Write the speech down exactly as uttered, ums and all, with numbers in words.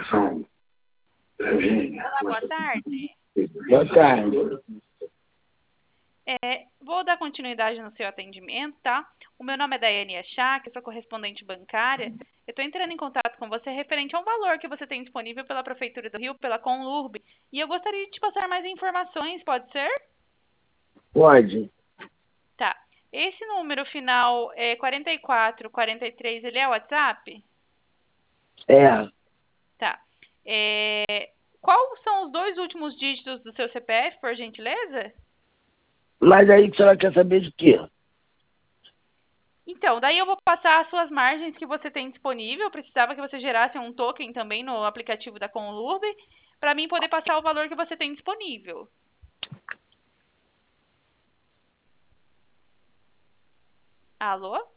Olá, boa tarde. Boa tarde. É, vou dar continuidade no seu atendimento, tá? O meu nome é Daiane Achá, que sou correspondente bancária. Eu estou entrando em contato com você referente a um valor que você tem disponível pela Prefeitura do Rio, pela Conlurb, e eu gostaria de te passar mais informações, pode ser? Pode. Tá. Esse número final é quarenta e quatro, quarenta e três, ele é o WhatsApp? É. Tá. É, quais são os dois últimos dígitos do seu C P F, por gentileza? Mas aí a senhora quer saber de quê? Então, daí eu vou passar as suas margens que você tem disponível. Eu precisava que você gerasse um token também no aplicativo da Conlurb, para mim poder passar o valor que você tem disponível. Alô?